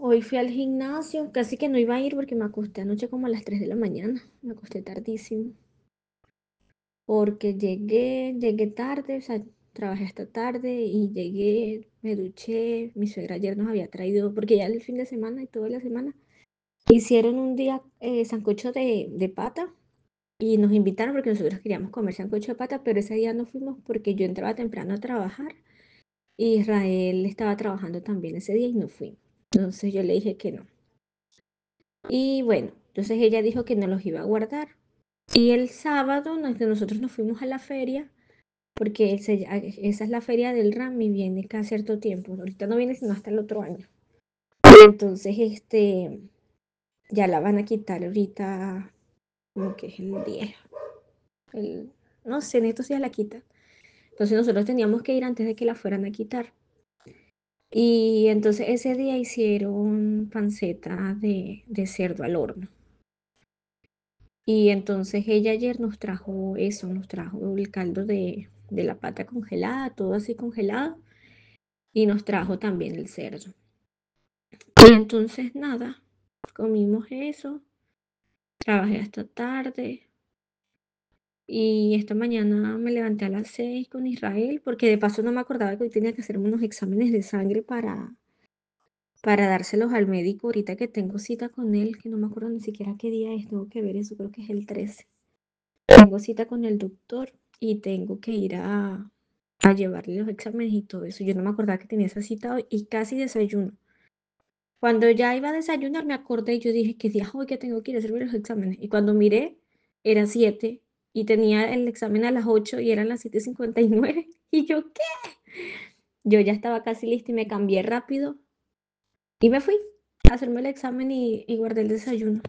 Hoy fui al gimnasio, casi que no iba a ir porque me acosté anoche como a las 3 de la mañana. Me acosté tardísimo. Porque llegué tarde, o sea, trabajé hasta tarde y llegué, me duché. Mi suegra ayer nos había traído, porque ya el fin de semana y toda la semana, hicieron un día sancocho de pata y nos invitaron porque nosotros queríamos comer sancocho de pata, pero ese día no fuimos porque yo entraba temprano a trabajar y Israel estaba trabajando también ese día y no fui. Entonces yo le dije que no. Y bueno, entonces ella dijo que no los iba a guardar. Y el sábado nosotros nos fuimos a la feria, porque esa es la feria del RAM y viene cada cierto tiempo. Ahorita no viene sino hasta el otro año. Entonces, ya la van a quitar ahorita, como que es el 10. El, no sé, en estos días la quitan. Entonces nosotros teníamos que ir antes de que la fueran a quitar. Y entonces ese día hicieron panceta de cerdo al horno. Y entonces ella ayer nos trajo eso, nos trajo el caldo de la pata congelada, todo así congelado, y nos trajo también el cerdo. Y entonces nada, comimos eso, trabajé hasta tarde, y esta mañana me levanté a las 6 con Israel, porque de paso no me acordaba que hoy tenía que hacerme unos exámenes de sangre para dárselos al médico ahorita que tengo cita con él, que no me acuerdo ni siquiera qué día es, tengo que ver eso, creo que es el 13. Tengo cita con el doctor y tengo que ir a llevarle los exámenes y todo eso. Yo no me acordaba que tenía esa cita hoy y casi desayuno. Cuando ya iba a desayunar me acordé y yo dije, ¿qué día hoy que tengo que ir a hacerme los exámenes? Y cuando miré, era 7 y tenía el examen a las 8 y eran las 7:59. Y yo, ¿qué? Yo ya estaba casi lista y me cambié rápido y me fui a hacerme el examen y guardé el desayuno.